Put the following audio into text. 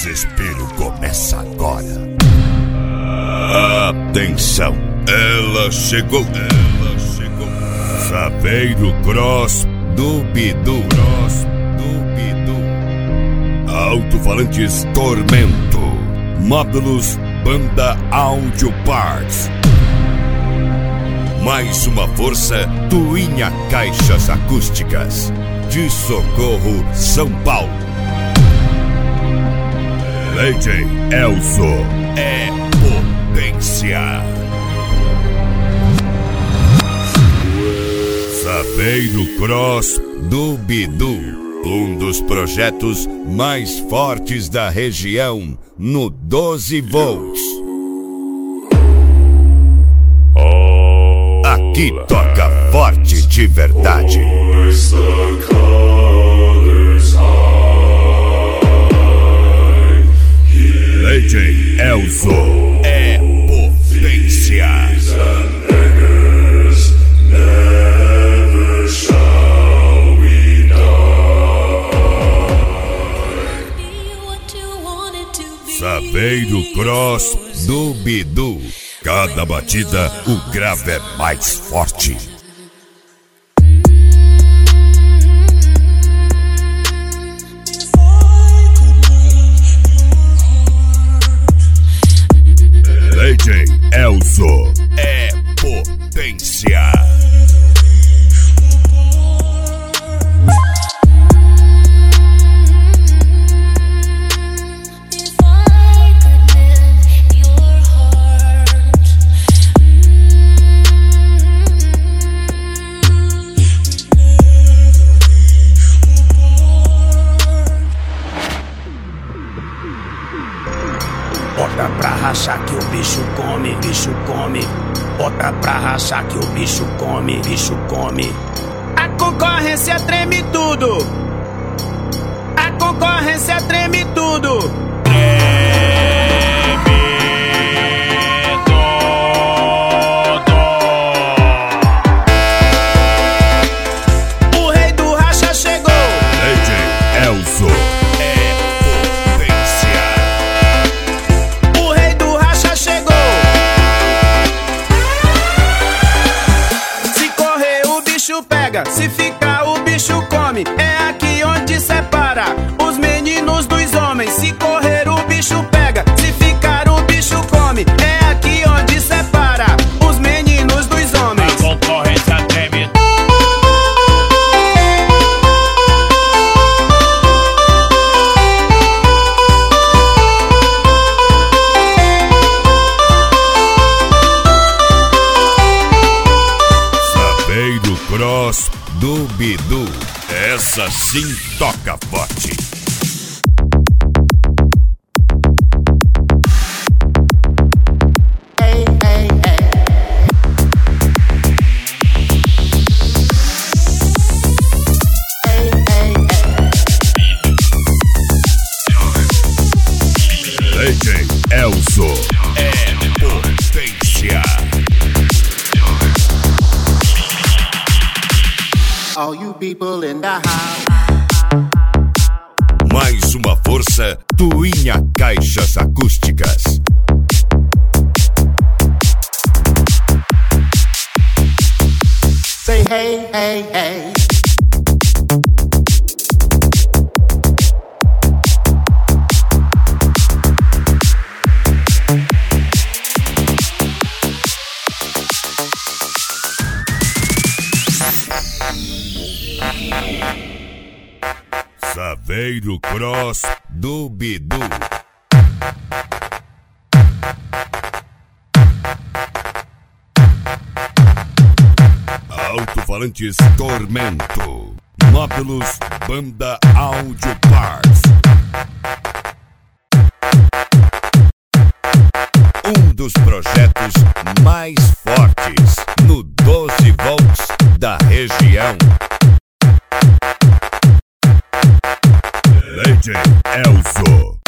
desespero começa agora. Atenção, ela chegou. Saveiro Cross do Bidu. Alto-falantes Tormento. Módulos Banda Audio Parts. Mais uma força Tuinha Caixas Acústicas de Socorro, São Paulo. Lady Elzo é potência. Saveiro Cross do Bidu, um dos projetos mais fortes da região no 12 volts. Aqui toca forte de verdade. Lady Elzo é potência. Saveiro Cross do Bidu. Cada batida o grave é mais forte. Lady Elzo é potência. Bota pra rachar que o bicho come, bicho come. Bota pra rachar que o bicho come, bicho come. A concorrência treme tudo. A concorrência treme tudo. O rei do racha chegou. Lady Elzo. Se ficar o bicho come, é aqui onde separa os meninos dos homens. Se correr o bicho pega, se ficar o bicho come, é aqui onde separa os meninos dos homens. A concorrência treme. Saveiro Cross do Bidu, essa sim toca forte. Hey, hey, hey. Hey, hey, hey. Lady Elzo é potência. All you people in the house. Mais uma força Tuinha Caixas Acústicas. Say hey, hey, hey. Saveiro Cross do Bidu. Alto-falantes Tormento. Módulos Banda Audio Parts. Um dos projetos mais fortes no 12 volts da região. Lady Elzo